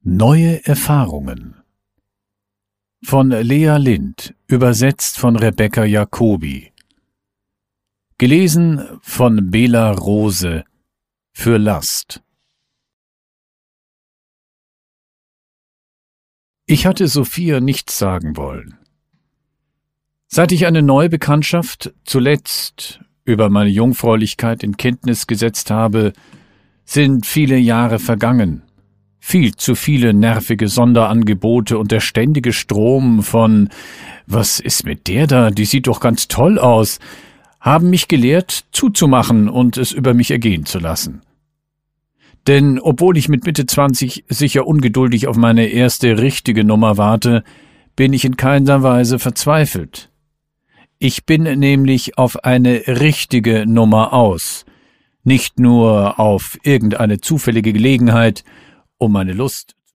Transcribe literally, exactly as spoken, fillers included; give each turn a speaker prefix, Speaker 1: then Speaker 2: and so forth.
Speaker 1: Neue Erfahrungen von Lea Lind, übersetzt von Rebecca Jacobi. Gelesen von Bela Rose für Last. Ich hatte Sophia nichts sagen wollen. Seit ich eine neue Bekanntschaft zuletzt über meine Jungfräulichkeit in Kenntnis gesetzt habe, sind viele Jahre vergangen. Viel zu viele nervige Sonderangebote und der ständige Strom von »Was ist mit der da? Die sieht doch ganz toll aus«, haben mich gelehrt, zuzumachen und es über mich ergehen zu lassen. Denn obwohl ich mit Mitte zwanzig sicher ungeduldig auf meine erste richtige Nummer warte, bin ich in keiner Weise verzweifelt. Ich bin nämlich auf eine richtige Nummer aus, nicht nur auf irgendeine zufällige Gelegenheit, um meine Lust